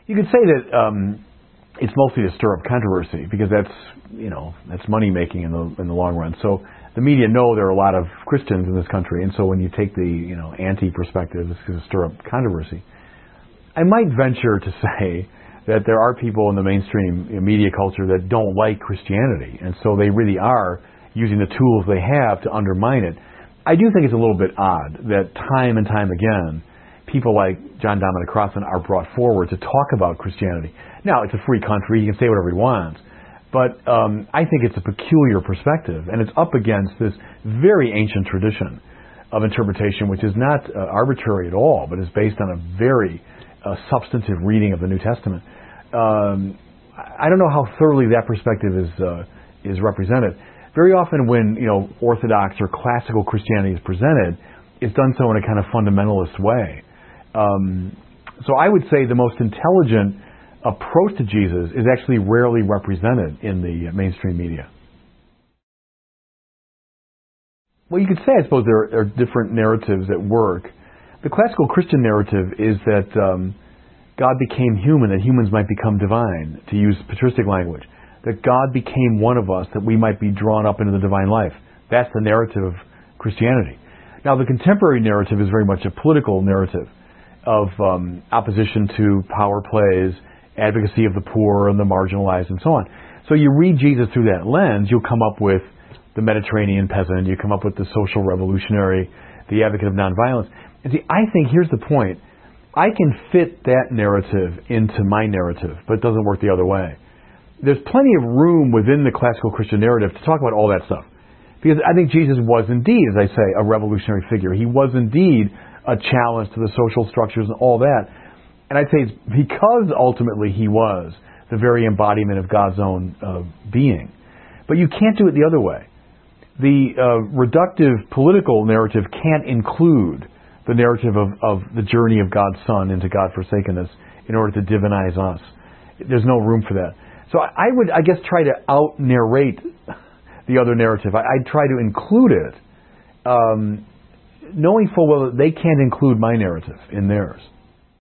You could say that it's mostly to stir up controversy because that's money making in the long run. So the media know there are a lot of Christians in this country, and so when you take the anti perspective, it's going to stir up controversy. I might venture to say that there are people in the mainstream media culture that don't like Christianity, and so they really are using the tools they have to undermine it. I do think it's a little bit odd that time and time again, people like John Dominic Crossan are brought forward to talk about Christianity. Now, it's a free country, he can say whatever he wants, but I think it's a peculiar perspective, and it's up against this very ancient tradition of interpretation, which is not arbitrary at all, but is based on a very substantive reading of the New Testament. I don't know how thoroughly that perspective is represented. Very often when Orthodox or classical Christianity is presented, it's done so in a kind of fundamentalist way. So I would say the most intelligent approach to Jesus is actually rarely represented in the mainstream media. Well, you could say, I suppose, there are different narratives at work. The classical Christian narrative is that God became human, that humans might become divine, to use patristic language. That God became one of us, that we might be drawn up into the divine life. That's the narrative of Christianity. Now, the contemporary narrative is very much a political narrative of opposition to power plays, advocacy of the poor and the marginalized, and so on. So you read Jesus through that lens, you'll come up with the Mediterranean peasant, you come up with the social revolutionary, the advocate of nonviolence. And see, I think here's the point. I can fit that narrative into my narrative, but it doesn't work the other way. There's plenty of room within the classical Christian narrative to talk about all that stuff. Because I think Jesus was indeed, as I say, a revolutionary figure. He was indeed a challenge to the social structures and all that. And I'd say it's because ultimately he was the very embodiment of God's own being. But you can't do it the other way. The reductive political narrative can't include the narrative of the journey of God's Son into God-forsakenness in order to divinize us. There's no room for that. So I would, I guess, try to out-narrate the other narrative. I'd try to include it, knowing full well that they can't include my narrative in theirs.